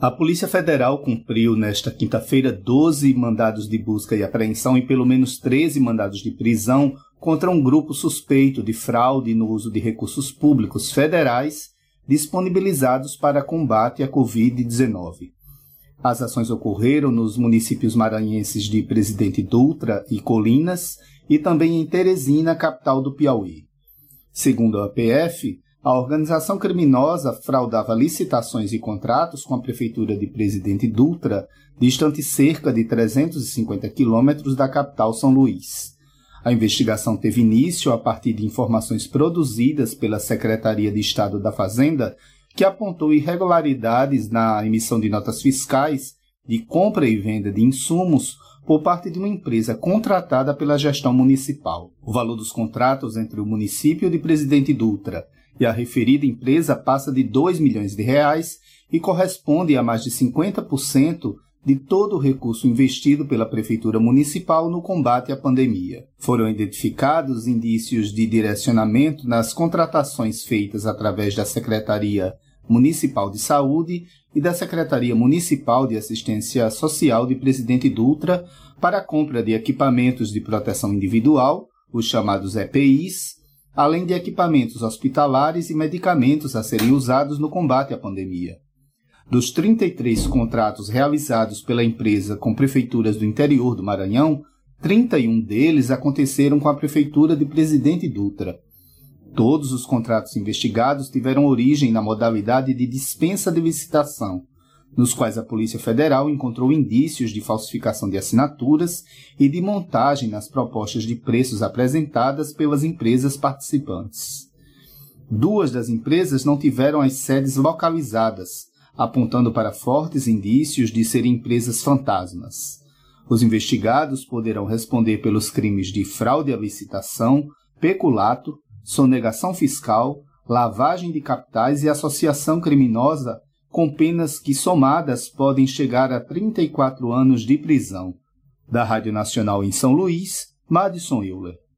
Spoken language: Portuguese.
A Polícia Federal cumpriu nesta quinta-feira 12 mandados de busca e apreensão e pelo menos 13 mandados de prisão contra um grupo suspeito de fraude no uso de recursos públicos federais disponibilizados para combate à Covid-19. As ações ocorreram nos municípios maranhenses de Presidente Dutra e Colinas e também em Teresina, capital do Piauí. Segundo a PF, a organização criminosa fraudava licitações e contratos com a Prefeitura de Presidente Dutra, distante cerca de 350 quilômetros da capital São Luís. A investigação teve início a partir de informações produzidas pela Secretaria de Estado da Fazenda, que apontou irregularidades na emissão de notas fiscais de compra e venda de insumos por parte de uma empresa contratada pela gestão municipal. O valor dos contratos entre o município de Presidente Dutra e a referida empresa passa de R$2 milhões e corresponde a mais de 50% de todo o recurso investido pela Prefeitura Municipal no combate à pandemia. Foram identificados indícios de direcionamento nas contratações feitas através da Secretaria Municipal de Saúde e da Secretaria Municipal de Assistência Social de Presidente Dutra para a compra de equipamentos de proteção individual, os chamados EPIs, além de equipamentos hospitalares e medicamentos a serem usados no combate à pandemia. Dos 33 contratos realizados pela empresa com prefeituras do interior do Maranhão, 31 deles aconteceram com a Prefeitura de Presidente Dutra. Todos os contratos investigados tiveram origem na modalidade de dispensa de licitação, nos quais a Polícia Federal encontrou indícios de falsificação de assinaturas e de montagem nas propostas de preços apresentadas pelas empresas participantes. 2 das empresas não tiveram as sedes localizadas, apontando para fortes indícios de serem empresas fantasmas. Os investigados poderão responder pelos crimes de fraude à licitação, peculato, sonegação fiscal, lavagem de capitais e associação criminosa, com penas que somadas podem chegar a 34 anos de prisão. Da Rádio Nacional em São Luís, Madison Euler.